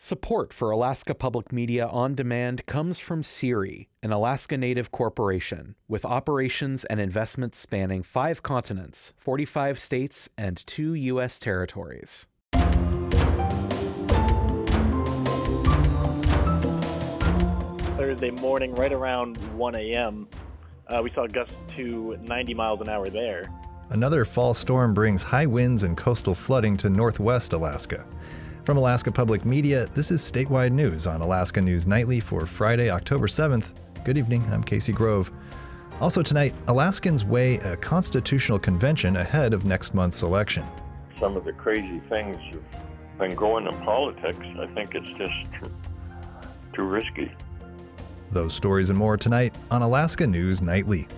Support for Alaska Public Media on Demand comes from CIRI, an Alaska Native corporation with operations and investments spanning 5 continents, 45 states, and 2 U.S. territories. Thursday morning, right around 1 a.m., we saw gusts to 90 miles an hour there. Another fall storm brings high winds and coastal flooding to northwest Alaska. From Alaska Public Media, this is statewide news on Alaska News Nightly for Friday, October 7th. Good evening, I'm Casey Grove. Also tonight, Alaskans weigh a constitutional convention ahead of next month's election. Some of the crazy things have been going in politics. I think it's just too risky. Those stories and more tonight on Alaska News Nightly.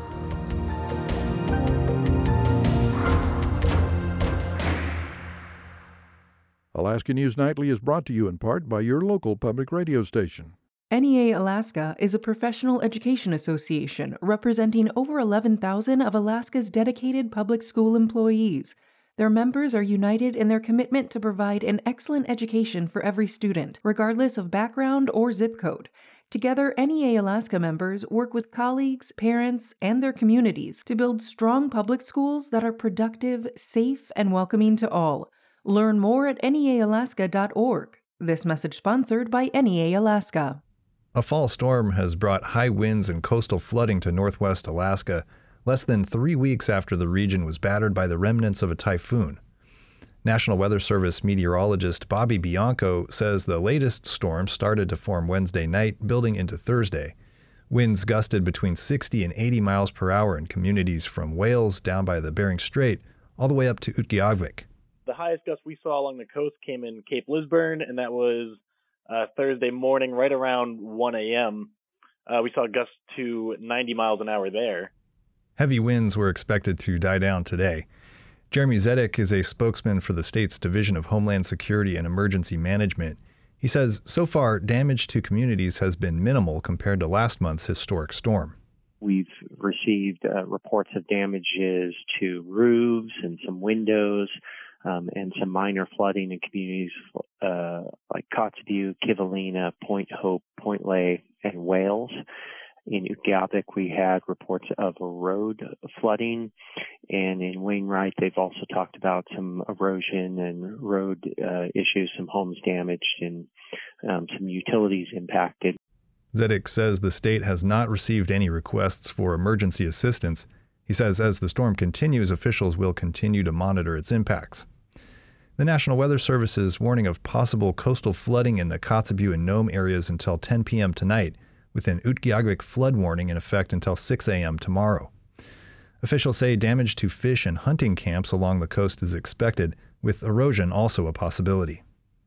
Alaska News Nightly is brought to you in part by your local public radio station. NEA Alaska is a professional education association representing over 11,000 of Alaska's dedicated public school employees. Their members are united in their commitment to provide an excellent education for every student, regardless of background or zip code. Together, NEA Alaska members work with colleagues, parents, and their communities to build strong public schools that are productive, safe, and welcoming to all. Learn more at neaalaska.org. This message sponsored by NEA Alaska. A fall storm has brought high winds and coastal flooding to northwest Alaska, less than 3 weeks after the region was battered by the remnants of a typhoon. National Weather Service meteorologist Bobby Bianco says the latest storm started to form Wednesday night, building into Thursday. Winds gusted between 60 and 80 miles per hour in communities from Wales down by the Bering Strait all the way up to Utqiagvik. The highest gust we saw along the coast came in Cape Lisburne, and that was Thursday morning, right around 1 a.m. We saw gusts to 90 miles an hour there. Heavy winds were expected to die down today. Jeremy Zedek is a spokesman for the state's Division of Homeland Security and Emergency Management. He says, so far, damage to communities has been minimal compared to last month's historic storm. We've received reports of damages to roofs and some windows, and some minor flooding in communities like Kotzebue, Kivalina, Point Hope, Point Lay, and Wales. In Utqiagvik, we had reports of road flooding, and in Wainwright, they've also talked about some erosion and road issues, some homes damaged, and some utilities impacted. Zedek says the state has not received any requests for emergency assistance. He says as the storm continues, officials will continue to monitor its impacts. The National Weather Service is warning of possible coastal flooding in the Kotzebue and Nome areas until 10 p.m. tonight, with an Utqiagvik flood warning in effect until 6 a.m. tomorrow. Officials say damage to fish and hunting camps along the coast is expected, with erosion also a possibility.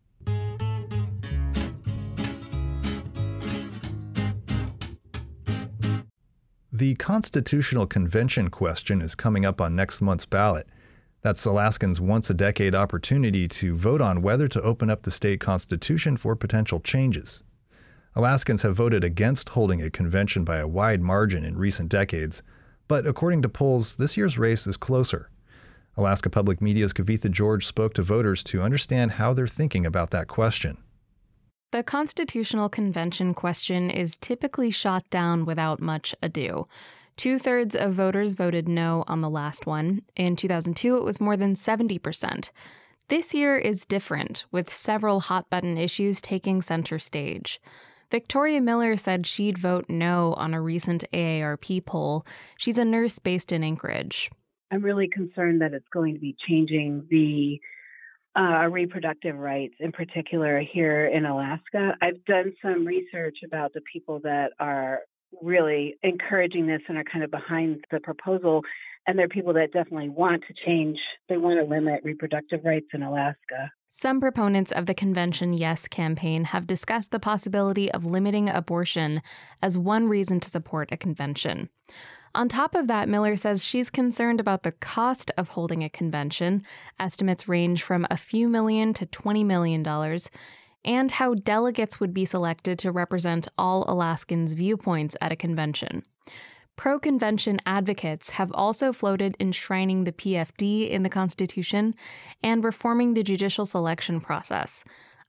The Constitutional Convention question is coming up on next month's ballot. That's Alaskans' once-a-decade opportunity to vote on whether to open up the state constitution for potential changes. Alaskans have voted against holding a convention by a wide margin in recent decades, but according to polls, this year's race is closer. Alaska Public Media's Kavitha George spoke to voters to understand how they're thinking about that question. The Constitutional Convention question is typically shot down without much ado. 2/3 of voters voted no on the last one. In 2002, it was more than 70%. This year is different, with several hot-button issues taking center stage. Victoria Miller said she'd vote no on a recent AARP poll. She's a nurse based in Anchorage. I'm really concerned that it's going to be changing the reproductive rights, in particular here in Alaska. I've done some research about the people that are really encouraging this and are kind of behind the proposal, and there are people that definitely want to change. They want to limit reproductive rights in Alaska. Some proponents of the Convention Yes campaign have discussed the possibility of limiting abortion as one reason to support a convention. On top of that, Miller says she's concerned about the cost of holding a convention. Estimates range from a few million to $20 million, and how delegates would be selected to represent all Alaskans' viewpoints at a convention. Pro-convention advocates have also floated enshrining the PFD in the Constitution and reforming the judicial selection process.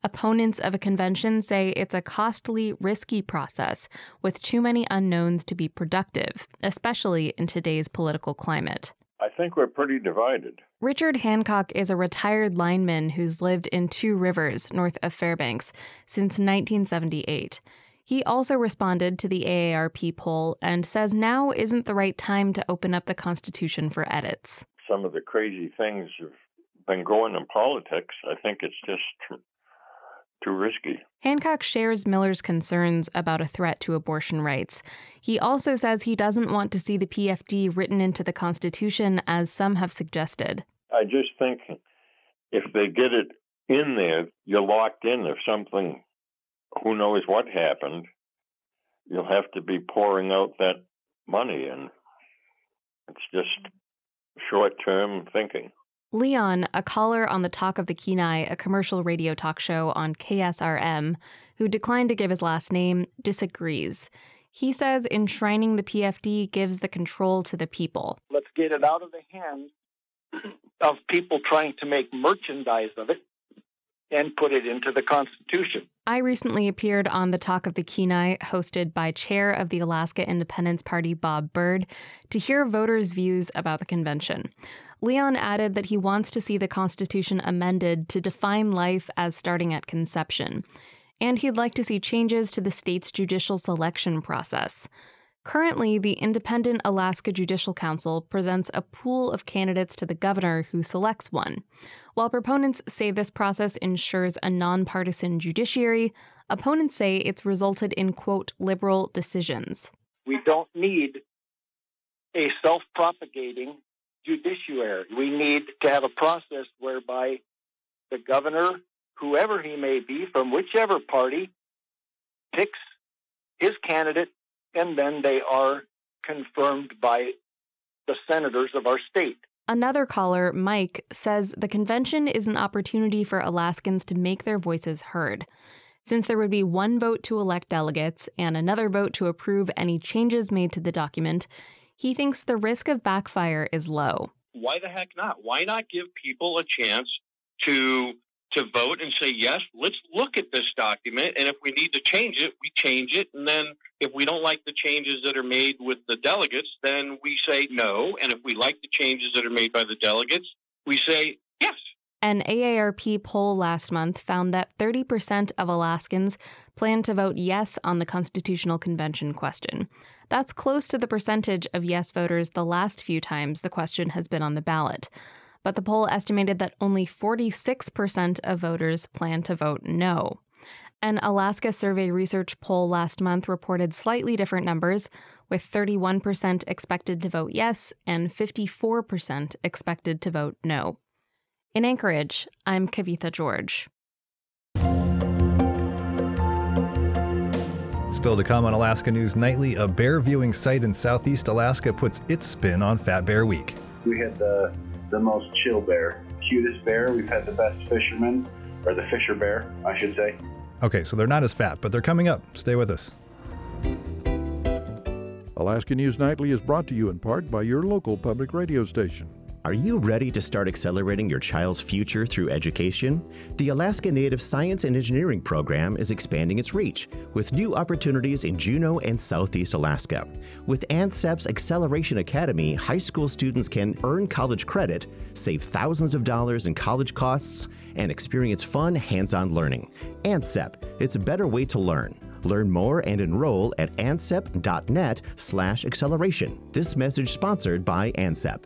Opponents of a convention say it's a costly, risky process with too many unknowns to be productive, especially in today's political climate. I think we're pretty divided. Richard Hancock is a retired lineman who's lived in Two Rivers, north of Fairbanks, since 1978. He also responded to the AARP poll and says now isn't the right time to open up the Constitution for edits. Some of the crazy things have been going in politics. I think it's just too risky. Hancock shares Miller's concerns about a threat to abortion rights. He also says he doesn't want to see the PFD written into the Constitution, as some have suggested. I just think if they get it in there, you're locked in. If something, who knows what happened, you'll have to be pouring out that money, and it's just short-term thinking. Leon, a caller on the Talk of the Kenai, a commercial radio talk show on KSRM, who declined to give his last name, disagrees. He says enshrining the PFD gives the control to the people. Let's get it out of the hands of people trying to make merchandise of it and put it into the Constitution. I recently appeared on the Talk of the Kenai, hosted by Chair of the Alaska Independence Party, Bob Byrd, to hear voters' views about the convention. Leon added that he wants to see the Constitution amended to define life as starting at conception, and he'd like to see changes to the state's judicial selection process. Currently, the Independent Alaska Judicial Council presents a pool of candidates to the governor who selects one. While proponents say this process ensures a nonpartisan judiciary, opponents say it's resulted in, quote, liberal decisions. We don't need a self-propagating judiciary. We need to have a process whereby the governor, whoever he may be, from whichever party, picks his candidate, and then they are confirmed by the senators of our state. Another caller, Mike, says the convention is an opportunity for Alaskans to make their voices heard. Since there would be one vote to elect delegates and another vote to approve any changes made to the document, he thinks the risk of backfire is low. Why the heck not? Why not give people a chance to vote and say, yes, let's look at this document, and if we need to change it, we change it, and then if we don't like the changes that are made with the delegates, then we say no, and if we like the changes that are made by the delegates, we say yes. An AARP poll last month found that 30% of Alaskans plan to vote yes on the Constitutional Convention question. That's close to the percentage of yes voters the last few times the question has been on the ballot. But the poll estimated that only 46% of voters plan to vote no. An Alaska Survey Research poll last month reported slightly different numbers, with 31% expected to vote yes and 54% expected to vote no. In Anchorage, I'm Kavitha George. Still to come on Alaska News Nightly, a bear viewing site in southeast Alaska puts its spin on Fat Bear Week. We had the most chill bear, cutest bear. We've had the best fisherman, or the fisher bear, I should say. Okay, so they're not as fat, but they're coming up. Stay with us. Alaska News Nightly is brought to you in part by your local public radio station. Are you ready to start accelerating your child's future through education? The Alaska Native Science and Engineering Program is expanding its reach with new opportunities in Juneau and Southeast Alaska. With ANCEP's Acceleration Academy, high school students can earn college credit, save thousands of dollars in college costs, and experience fun, hands-on learning. ANCEP, it's a better way to learn. Learn more and enroll at ancep.net/acceleration. This message sponsored by ANCEP.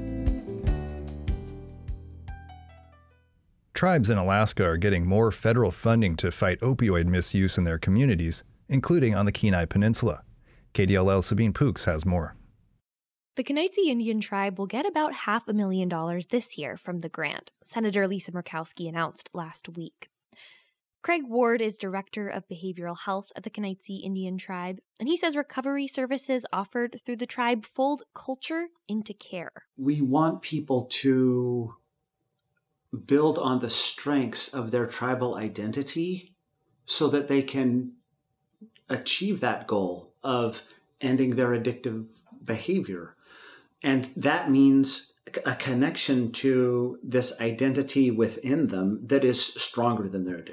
Tribes in Alaska are getting more federal funding to fight opioid misuse in their communities, including on the Kenai Peninsula. KDLL's Sabine Pooks has more. The Kenaitze Indian Tribe will get about $500,000 this year from the grant, Senator Lisa Murkowski announced last week. Craig Ward is Director of Behavioral Health at the Kenaitze Indian Tribe, and he says recovery services offered through the tribe fold culture into care. We want people to build on the strengths of their tribal identity so that they can achieve that goal of ending their addictive behavior. And that means a connection to this identity within them that is stronger than their addiction.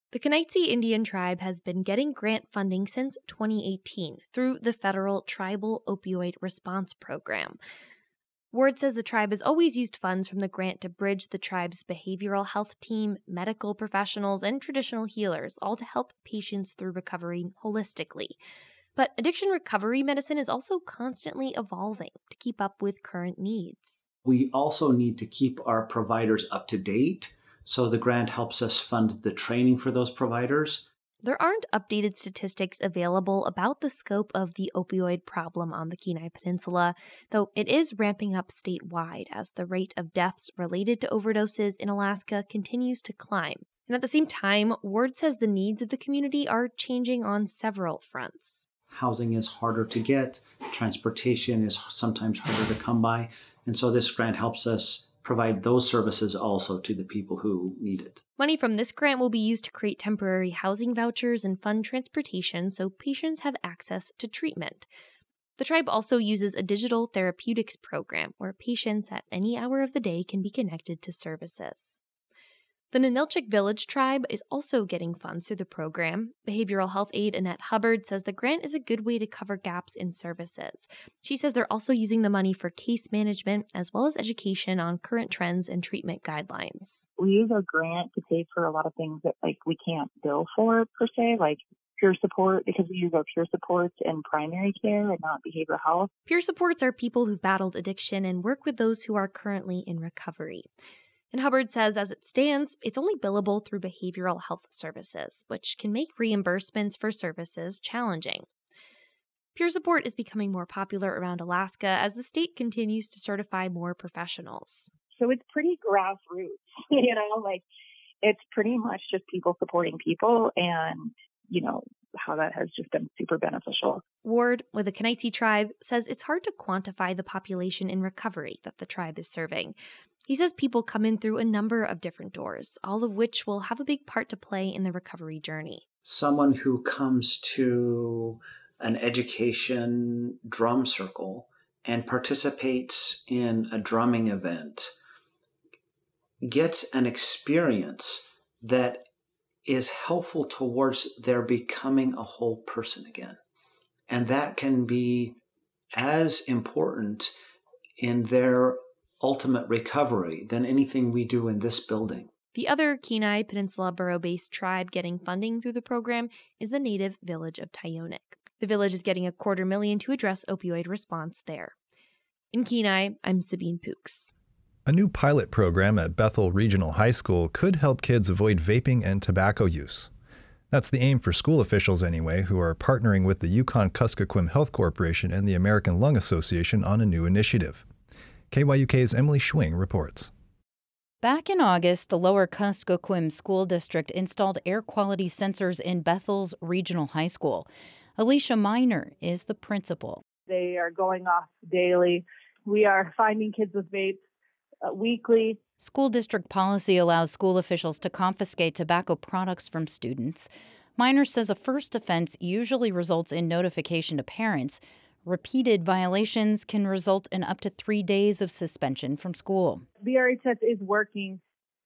The Kenaitze Indian Tribe has been getting grant funding since 2018 through the federal Tribal Opioid Response Program. Ward says the tribe has always used funds from the grant to bridge the tribe's behavioral health team, medical professionals, and traditional healers, all to help patients through recovery holistically. But addiction recovery medicine is also constantly evolving to keep up with current needs. We also need to keep our providers up to date, so the grant helps us fund the training for those providers. There aren't updated statistics available about the scope of the opioid problem on the Kenai Peninsula, though it is ramping up statewide as the rate of deaths related to overdoses in Alaska continues to climb. And at the same time, Ward says the needs of the community are changing on several fronts. Housing is harder to get, transportation is sometimes harder to come by, and so this grant helps us provide those services also to the people who need it. Money from this grant will be used to create temporary housing vouchers and fund transportation so patients have access to treatment. The tribe also uses a digital therapeutics program where patients at any hour of the day can be connected to services. The Ninilchik Village Tribe is also getting funds through the program. Behavioral health aide Annette Hubbard says the grant is a good way to cover gaps in services. She says they're also using the money for case management as well as education on current trends and treatment guidelines. We use our grant to pay for a lot of things that we can't bill for per se, like peer support, because we use our peer supports in primary care and not behavioral health. Peer supports are people who've battled addiction and work with those who are currently in recovery. And Hubbard says, as it stands, it's only billable through behavioral health services, which can make reimbursements for services challenging. Peer support is becoming more popular around Alaska as the state continues to certify more professionals. So it's pretty grassroots, it's pretty much just people supporting people, and, how that has just been super beneficial. Ward, with the Kenaitze tribe, says it's hard to quantify the population in recovery that the tribe is serving. He says people come in through a number of different doors, all of which will have a big part to play in the recovery journey. Someone who comes to an education drum circle and participates in a drumming event gets an experience that is helpful towards their becoming a whole person again. And that can be as important in their ultimate recovery than anything we do in this building. The other Kenai Peninsula Borough-based tribe getting funding through the program is the native village of Tyonek. The village is getting $250,000 to address opioid response there. In Kenai, I'm Sabine Pooks. A new pilot program at Bethel Regional High School could help kids avoid vaping and tobacco use. That's the aim for school officials anyway, who are partnering with the Yukon-Kuskokwim Health Corporation and the American Lung Association on a new initiative. KYUK's Emily Schwing reports. Back in August, the Lower Kuskokwim School District installed air quality sensors in Bethel's Regional High School. Alicia Miner is the principal. They are going off daily. We are finding kids with vapes weekly. School district policy allows school officials to confiscate tobacco products from students. Miner says a first offense usually results in notification to parents. Repeated violations can result in up to 3 days of suspension from school. BRHS is working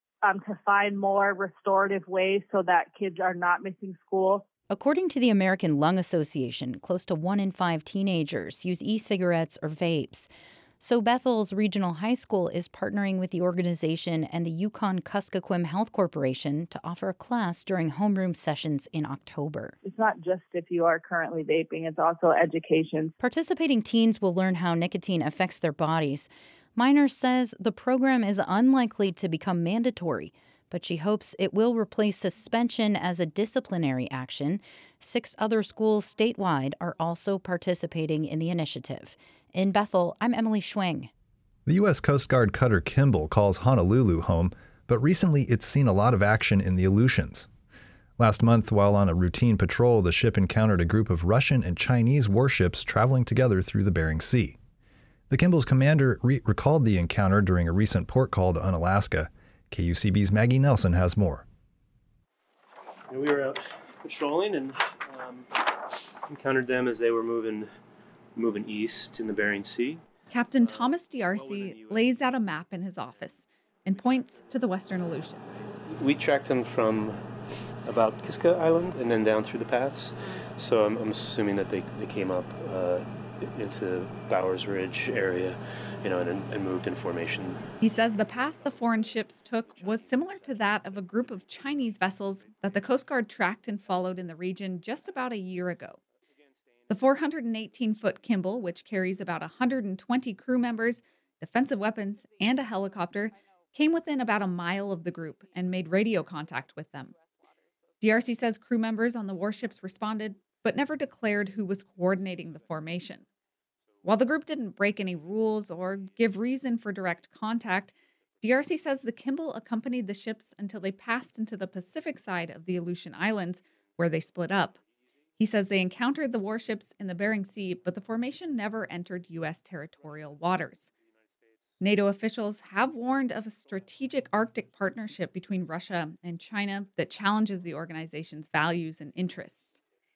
to find more restorative ways so that kids are not missing school. According to the American Lung Association, close to 1 in 5 teenagers use e-cigarettes or vapes. So Bethel's Regional High School is partnering with the organization and the Yukon-Kuskokwim Health Corporation to offer a class during homeroom sessions in October. It's not just if you are currently vaping, it's also education. Participating teens will learn how nicotine affects their bodies. Miner says the program is unlikely to become mandatory, but she hopes it will replace suspension as a disciplinary action. 6 other schools statewide are also participating in the initiative. In Bethel, I'm Emily Schwing. The U.S. Coast Guard cutter Kimball calls Honolulu home, but recently it's seen a lot of action in the Aleutians. Last month, while on a routine patrol, the ship encountered a group of Russian and Chinese warships traveling together through the Bering Sea. The Kimball's commander recalled the encounter during a recent port call to Unalaska. KUCB's Maggie Nelson has more. We were out patrolling and encountered them as they were moving east in the Bering Sea. Captain Thomas D'Arcy lays out a map in his office and points to the Western Aleutians. We tracked them from about Kiska Island and then down through the pass. So I'm assuming that they came up into Bowers Ridge area, and moved in formation. He says the path the foreign ships took was similar to that of a group of Chinese vessels that the Coast Guard tracked and followed in the region just about a year ago. The 418-foot Kimball, which carries about 120 crew members, defensive weapons, and a helicopter, came within about a mile of the group and made radio contact with them. DRC says crew members on the warships responded, but never declared who was coordinating the formation. While the group didn't break any rules or give reason for direct contact, DRC says the Kimball accompanied the ships until they passed into the Pacific side of the Aleutian Islands, where they split up. He says they encountered the warships in the Bering Sea, but the formation never entered U.S. territorial waters. NATO officials have warned of a strategic Arctic partnership between Russia and China that challenges the organization's values and interests.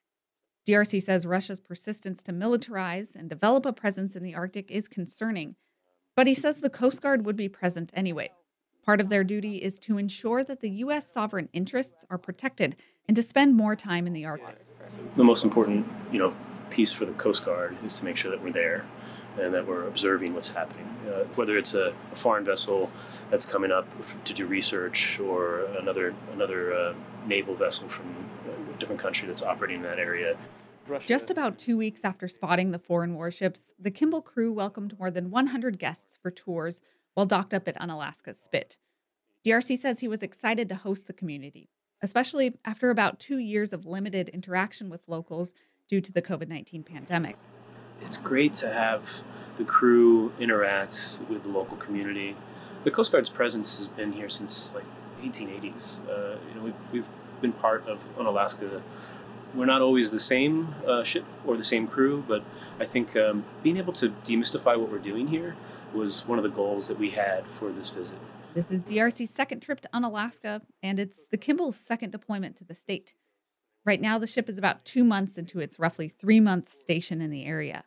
DRC says Russia's persistence to militarize and develop a presence in the Arctic is concerning, but he says the Coast Guard would be present anyway. Part of their duty is to ensure that the U.S. sovereign interests are protected and to spend more time in the Arctic. The most important, piece for the Coast Guard is to make sure that we're there and that we're observing what's happening. Whether it's a foreign vessel that's coming up to do research or another naval vessel from a different country that's operating in that area. Just about 2 weeks after spotting the foreign warships, the Kimball crew welcomed more than 100 guests for tours while docked up at Unalaska's Spit. DRC says he was excited to host the community, especially after about 2 years of limited interaction with locals due to the COVID-19 pandemic. It's great to have the crew interact with the local community. The Coast Guard's presence has been here since 1880s. We've been part of Unalaska. We're not always the same ship or the same crew, but I think being able to demystify what we're doing here was one of the goals that we had for this visit. This is DRC's second trip to Unalaska, and it's the Kimball's second deployment to the state. Right now, the ship is about 2 months into its roughly 3-month station in the area.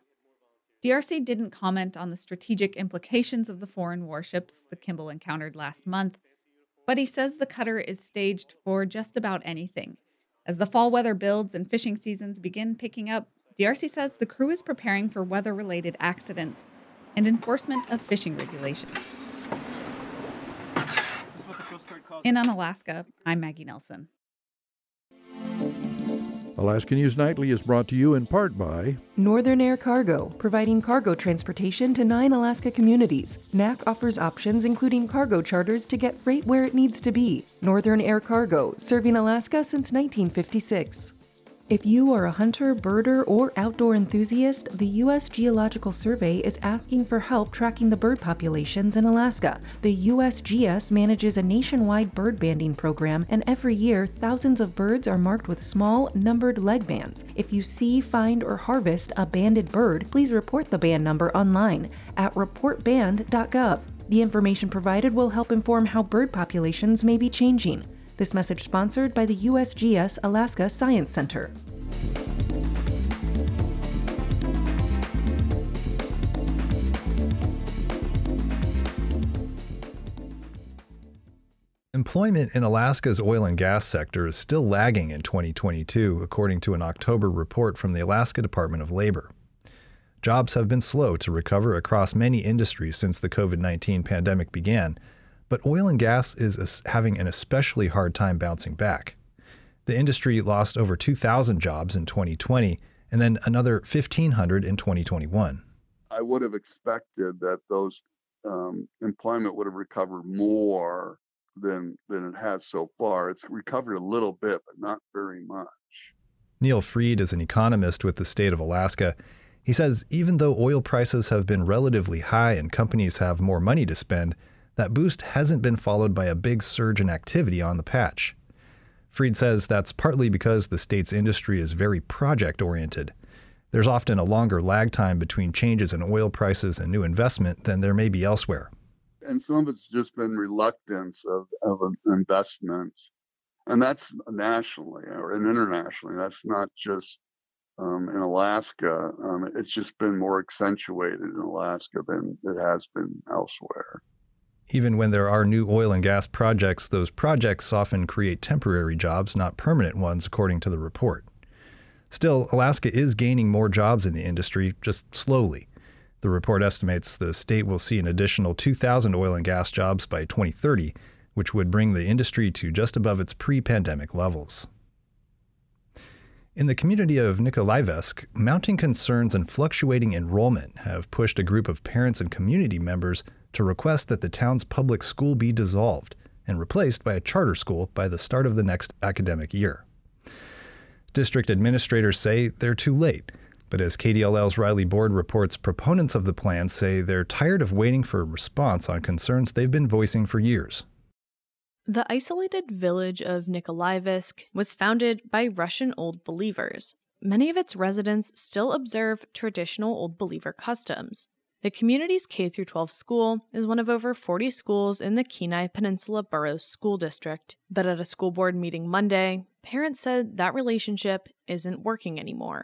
DRC didn't comment on the strategic implications of the foreign warships the Kimball encountered last month, but he says the cutter is staged for just about anything. As the fall weather builds and fishing seasons begin picking up, DRC says the crew is preparing for weather-related accidents and enforcement of fishing regulations. In Unalaska, I'm Maggie Nelson. Alaska News Nightly is brought to you in part by Northern Air Cargo, providing cargo transportation to 9 Alaska communities. NAC offers options including cargo charters to get freight where it needs to be. Northern Air Cargo, serving Alaska since 1956. If you are a hunter, birder, or outdoor enthusiast, the U.S. Geological Survey is asking for help tracking the bird populations in Alaska. The USGS manages a nationwide bird banding program, and every year, thousands of birds are marked with small, numbered leg bands. If you see, find, or harvest a banded bird, please report the band number online at reportband.gov. The information provided will help inform how bird populations may be changing. This message sponsored by the USGS Alaska Science Center. Employment in Alaska's oil and gas sector is still lagging in 2022, according to an October report from the Alaska Department of Labor. Jobs have been slow to recover across many industries since the COVID-19 pandemic began, but oil and gas is having an especially hard time bouncing back. The industry lost over 2,000 jobs in 2020 and then another 1,500 in 2021. I would have expected that those employment would have recovered more than it has so far. It's recovered a little bit, but not very much. Neil Freed is an economist with the state of Alaska. He says even though oil prices have been relatively high and companies have more money to spend, that boost hasn't been followed by a big surge in activity on the patch. Freed says that's partly because the state's industry is very project-oriented. There's often a longer lag time between changes in oil prices and new investment than there may be elsewhere. And some of it's just been reluctance of investment. And that's nationally or internationally. That's not just in Alaska. It's just been more accentuated in Alaska than it has been elsewhere. Even when there are new oil and gas projects, those projects often create temporary jobs, not permanent ones, according to the report. Still, Alaska is gaining more jobs in the industry, just slowly. The report estimates the state will see an additional 2,000 oil and gas jobs by 2030, which would bring the industry to just above its pre-pandemic levels. In the community of Nikolaevsk, mounting concerns and fluctuating enrollment have pushed a group of parents and community members to request that the town's public school be dissolved and replaced by a charter school by the start of the next academic year. District administrators say they're too late, but as KDLL's Riley Board reports, proponents of the plan say they're tired of waiting for a response on concerns they've been voicing for years. The isolated village of Nikolaevsk was founded by Russian Old Believers. Many of its residents still observe traditional Old Believer customs. The community's K-12 school is one of over 40 schools in the Kenai Peninsula Boroughs School District. But at a school board meeting Monday, parents said that relationship isn't working anymore.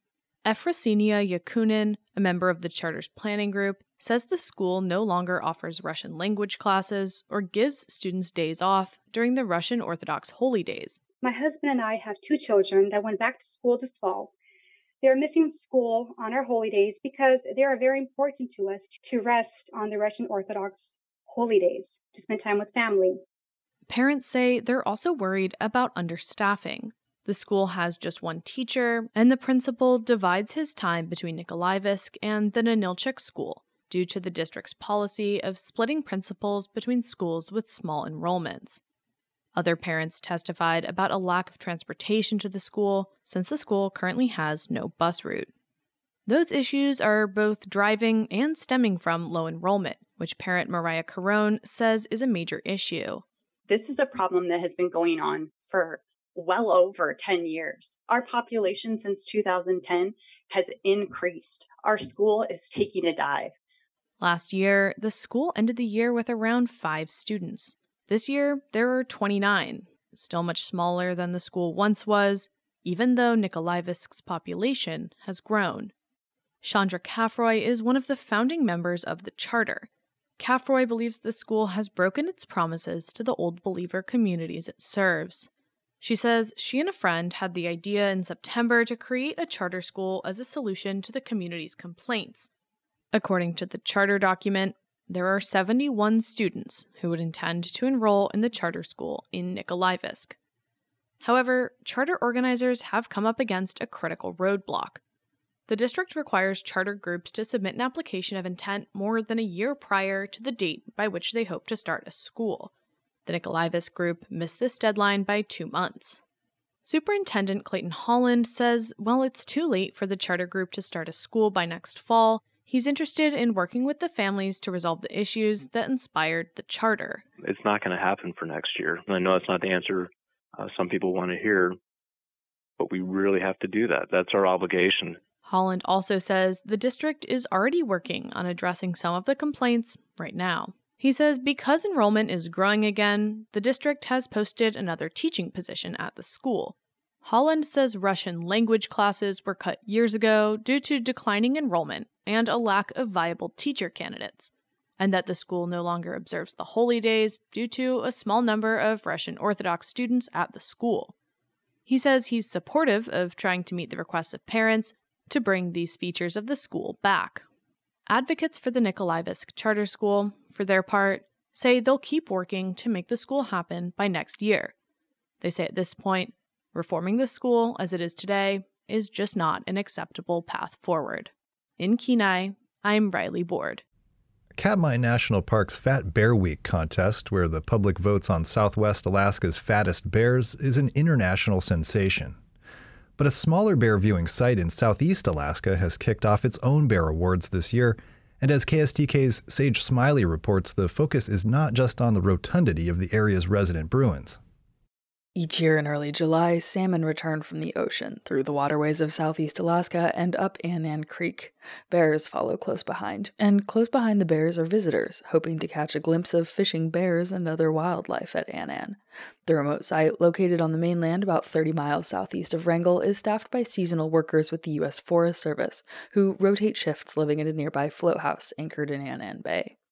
Efrosinia Yakunin, a member of the charter's planning group, says the school no longer offers Russian language classes or gives students days off during the Russian Orthodox holy days. My husband and I have 2 children that went back to school this fall. They are missing school on our holy days because they are very important to us to rest on the Russian Orthodox holy days, to spend time with family. Parents say they're also worried about understaffing. The school has just one teacher, and the principal divides his time between Nikolaevsk and the Ninilchik school due to the district's policy of splitting principals between schools with small enrollments. Other parents testified about a lack of transportation to the school since the school currently has no bus route. Those issues are both driving and stemming from low enrollment, which parent Mariah Carone says is a major issue. This is a problem that has been going on for well over 10 years. Our population since 2010 has increased. Our school is taking a dive. Last year, the school ended the year with around 5 students. This year, there are 29, still much smaller than the school once was, even though Nikolaevsk's population has grown. Chandra Kafroy is one of the founding members of the charter. Kafroy believes the school has broken its promises to the Old Believer communities it serves. She says she and a friend had the idea in September to create a charter school as a solution to the community's complaints. According to the charter document, there are 71 students who would intend to enroll in the charter school in Nikolaevsk. However, charter organizers have come up against a critical roadblock. The district requires charter groups to submit an application of intent more than a year prior to the date by which they hope to start a school. The Nikolaevsk group missed this deadline by 2 months. Superintendent Clayton Holland says while it's too late for the charter group to start a school by next fall, he's interested in working with the families to resolve the issues that inspired the charter. It's not going to happen for next year. I know that's not the answer some people want to hear, but we really have to do that. That's our obligation. Holland also says the district is already working on addressing some of the complaints right now. He says because enrollment is growing again, the district has posted another teaching position at the school. Holland says Russian language classes were cut years ago due to declining enrollment and a lack of viable teacher candidates, and that the school no longer observes the holy days due to a small number of Russian Orthodox students at the school. He says he's supportive of trying to meet the requests of parents to bring these features of the school back. Advocates for the Nikolaevsk Charter School, for their part, say they'll keep working to make the school happen by next year. They say at this point, reforming the school as it is today is just not an acceptable path forward. In Kenai, I'm Riley Board. Katmai National Park's Fat Bear Week contest, where the public votes on Southwest Alaska's fattest bears, is an international sensation. But a smaller bear viewing site in Southeast Alaska has kicked off its own bear awards this year, and as KSTK's Sage Smiley reports, the focus is not just on the rotundity of the area's resident Bruins. Each year in early July, salmon return from the ocean through the waterways of Southeast Alaska and up Annan Creek. Bears follow close behind, and close behind the bears are visitors, hoping to catch a glimpse of fishing bears and other wildlife at Annan. The remote site, located on the mainland about 30 miles southeast of Wrangell, is staffed by seasonal workers with the U.S. Forest Service, who rotate shifts living in a nearby float house anchored in Annan Bay.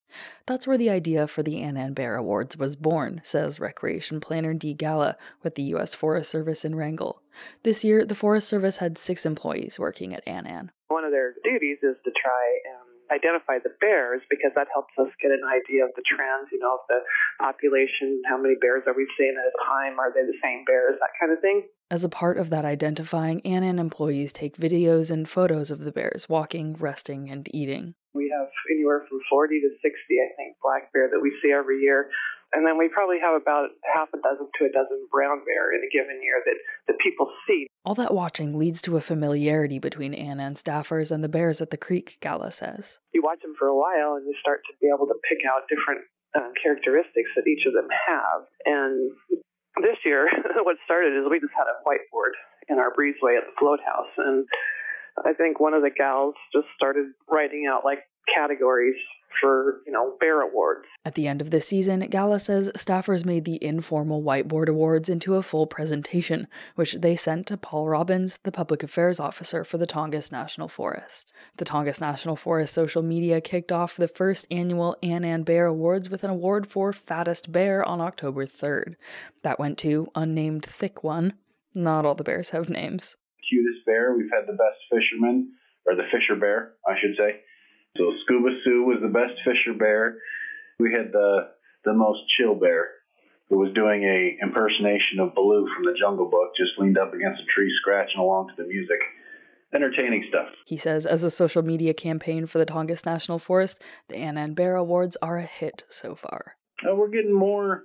That's where the idea for the Annan Bear Awards was born, says Recreation Planner Dee Gala with the U.S. Forest Service in Wrangell. This year, the Forest Service had 6 employees working at Annan. One of their duties is to try and identify the bears, because that helps us get an idea of the trends, of the population, how many bears are we seeing at a time, are they the same bears, that kind of thing. As a part of that identifying, Annan employees take videos and photos of the bears walking, resting, and eating. We have anywhere from 40 to 60, I think, black bear that we see every year. And then we probably have about half a dozen to a dozen brown bear in a given year that people see. All that watching leads to a familiarity between Annan staffers and the bears at the creek, Gala says. You watch them for a while and you start to be able to pick out different characteristics that each of them have. And this year, what started is we just had a whiteboard in our breezeway at the float house. And I think one of the gals just started writing out categories for, bear awards. At the end of the season, Gala says staffers made the informal whiteboard awards into a full presentation, which they sent to Paul Robbins, the public affairs officer for the Tongass National Forest. The Tongass National Forest social media kicked off the first annual Annan Bear Awards with an award for Fattest Bear on October 3rd. That went to unnamed Thick One. Not all the bears have names. Cutest bear, we've had the best fisherman, or the fisher bear, I should say. So Scuba Sue was the best fisher bear. We had the most chill bear, who was doing a impersonation of Baloo from the Jungle Book, just leaned up against a tree scratching along to the music. Entertaining stuff. He says as a social media campaign for the Tongass National Forest, the Annan Bear Awards are a hit so far. We're getting more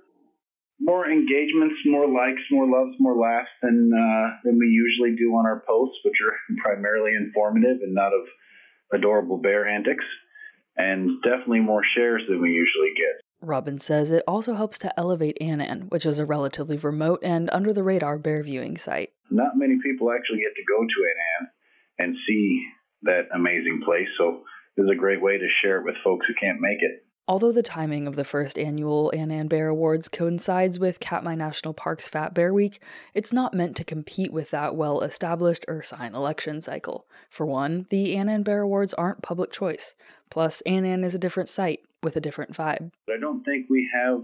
engagements, more likes, more loves, more laughs than we usually do on our posts, which are primarily informative and not of adorable bear antics, and definitely more shares than we usually get. Robbins says it also helps to elevate Annan, which is a relatively remote and under-the-radar bear viewing site. Not many people actually get to go to Annan and see that amazing place, so this is a great way to share it with folks who can't make it. Although the timing of the first annual Annan Bear Awards coincides with Katmai National Park's Fat Bear Week, it's not meant to compete with that well-established Ursine election cycle. For one, the Annan Bear Awards aren't public choice. Plus, Annan is a different site with a different vibe. I don't think we have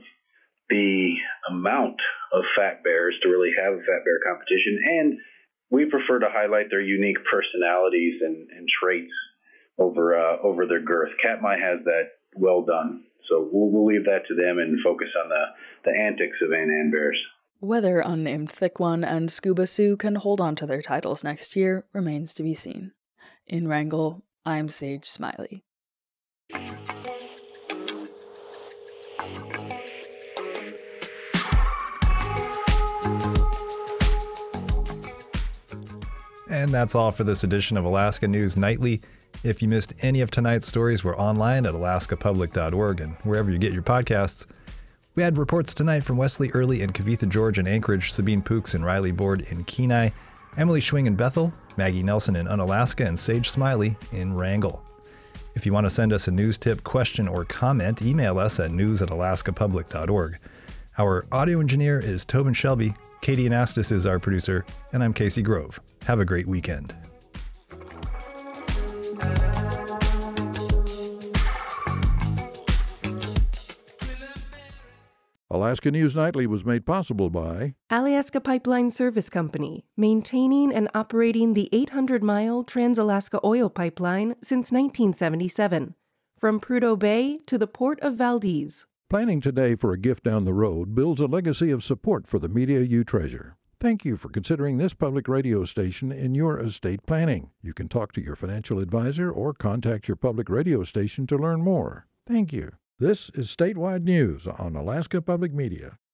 the amount of fat bears to really have a fat bear competition, and we prefer to highlight their unique personalities and traits over their girth. Katmai has that well done. So we'll leave that to them and focus on the antics of Annan bears. Whether unnamed Thick One and Scuba Sue can hold on to their titles next year remains to be seen. In Wrangell, I'm Sage Smiley. And that's all for this edition of Alaska News Nightly. If you missed any of tonight's stories, we're online at alaskapublic.org and wherever you get your podcasts. We had reports tonight from Wesley Early in Kavitha, George in Anchorage, Sabine Pooks and Riley Board in Kenai, Emily Schwing in Bethel, Maggie Nelson in Unalaska, and Sage Smiley in Wrangell. If you want to send us a news tip, question, or comment, email us at news@alaskapublic.org. Our audio engineer is Tobin Shelby, Katie Anastas is our producer, and I'm Casey Grove. Have a great weekend. Alaska News Nightly was made possible by Alaska Pipeline Service Company, maintaining and operating the 800-mile Trans-Alaska Oil Pipeline since 1977, from Prudhoe Bay to the Port of Valdez. Planning today for a gift down the road builds a legacy of support for the media you treasure. Thank you for considering this public radio station in your estate planning. You can talk to your financial advisor or contact your public radio station to learn more. Thank you. This is Statewide News on Alaska Public Media.